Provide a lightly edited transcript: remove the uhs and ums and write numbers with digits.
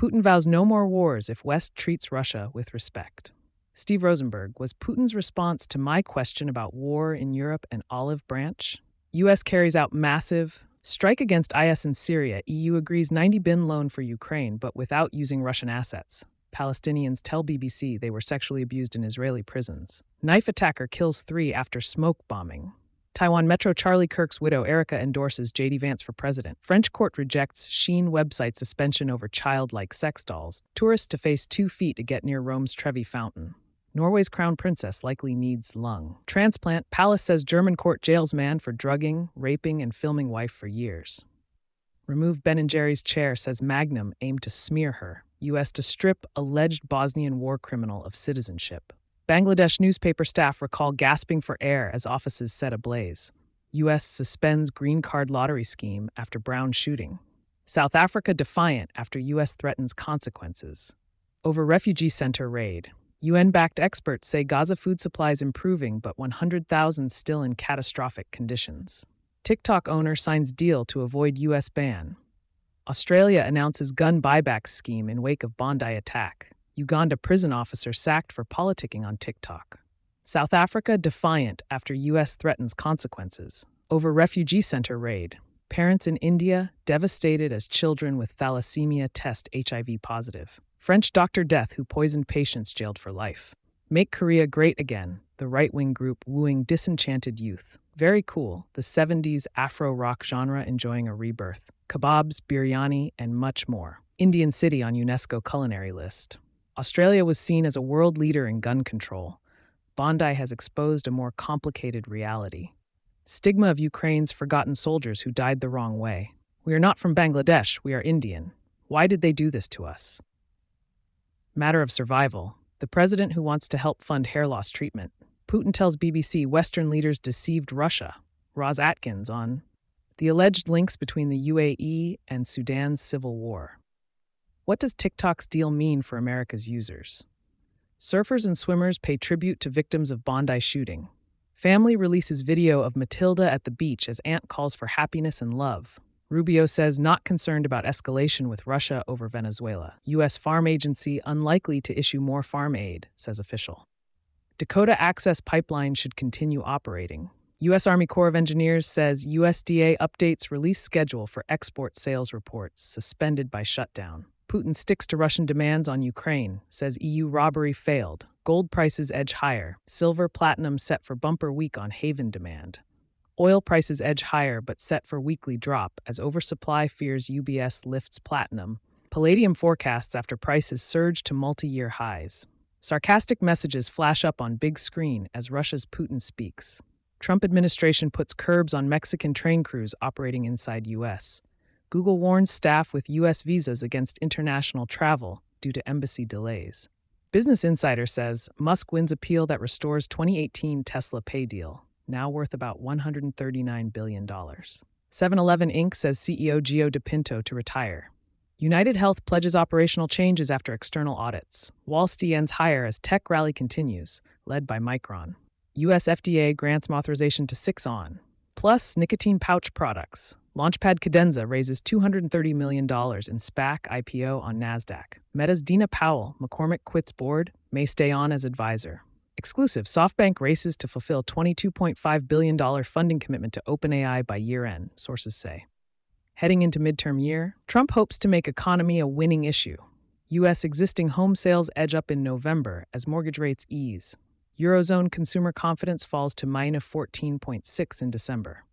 Putin vows no more wars if West treats Russia with respect. Steve Rosenberg, was Putin's response to my question about war in Europe an olive branch? U.S. carries out massive strike against IS in Syria. EU agrees 90 billion loan for Ukraine, but without using Russian assets. Palestinians tell BBC they were sexually abused in Israeli prisons. Knife attacker kills 3 after smoke bombing. Taiwan Metro Charlie Kirk's widow Erica endorses J.D. Vance for president. French court rejects Shein website suspension over childlike sex dolls. Tourists to face 2 feet to get near Rome's Trevi Fountain. Norway's crown princess likely needs lung transplant. Palace says German court jails man for drugging, raping, and filming wife for years. Remove Ben & Jerry's chair, says Magnum aimed to smear her. U.S. to strip alleged Bosnian war criminal of citizenship. Bangladesh newspaper staff recall gasping for air as offices set ablaze. U.S. suspends green card lottery scheme after Brown shooting. South Africa defiant after U.S. threatens consequences. Over refugee center raid. UN-backed experts say Gaza food supplies improving, but 100,000 still in catastrophic conditions. TikTok owner signs deal to avoid U.S. ban. Australia announces gun buyback scheme in wake of Bondi attack. Uganda prison officer sacked for politicking on TikTok. South Africa defiant after U.S. threatens consequences. Over refugee center raid. Parents in India devastated as children with thalassemia test HIV positive. French doctor death who poisoned patients jailed for life. Make Korea great again, the right-wing group wooing disenchanted youth. Very cool, the 70s Afro-rock genre enjoying a rebirth. Kebabs, biryani, and much more. Indian city on UNESCO culinary list. Australia was seen as a world leader in gun control. Bondi has exposed a more complicated reality. Stigma of Ukraine's forgotten soldiers who died the wrong way. We are not from Bangladesh, we are Indian. Why did they do this to us? Matter of survival. The president who wants to help fund hair loss treatment. Putin tells BBC Western leaders deceived Russia. Roz Atkins on the alleged links between the UAE and Sudan's civil war. What does TikTok's deal mean for America's users? Surfers and swimmers pay tribute to victims of Bondi shooting. Family releases video of Matilda at the beach as aunt calls for happiness and love. Rubio says not concerned about escalation with Russia over Venezuela. U.S. Farm Agency unlikely to issue more farm aid, says official. Dakota Access Pipeline should continue operating. U.S. Army Corps of Engineers says USDA updates release schedule for export sales reports, suspended by shutdown. Putin sticks to Russian demands on Ukraine, says EU robbery failed. Gold prices edge higher. Silver, platinum set for bumper week on Haven demand. Oil prices edge higher but set for weekly drop as oversupply fears UBS lifts platinum. Palladium forecasts after prices surge to multi-year highs. Sarcastic messages flash up on big screen as Russia's Putin speaks. Trump administration puts curbs on Mexican train crews operating inside U.S. Google warns staff with U.S. visas against international travel due to embassy delays. Business Insider says Musk wins appeal that restores 2018 Tesla pay deal, now worth about $139 billion. 7-Eleven Inc. says CEO Gio DePinto to retire. United Health pledges operational changes after external audits. Wall Street ends higher as tech rally continues, led by Micron. U.S. FDA grants authorization to 6on, plus nicotine pouch products. Launchpad Cadenza raises $230 million in SPAC IPO on NASDAQ. Meta's Dina Powell, McCormick quits board, may stay on as advisor. Exclusive, SoftBank races to fulfill $22.5 billion funding commitment to OpenAI by year-end, sources say. Heading into midterm year, Trump hopes to make economy a winning issue. U.S. existing home sales edge up in November as mortgage rates ease. Eurozone consumer confidence falls to -14.6 in December.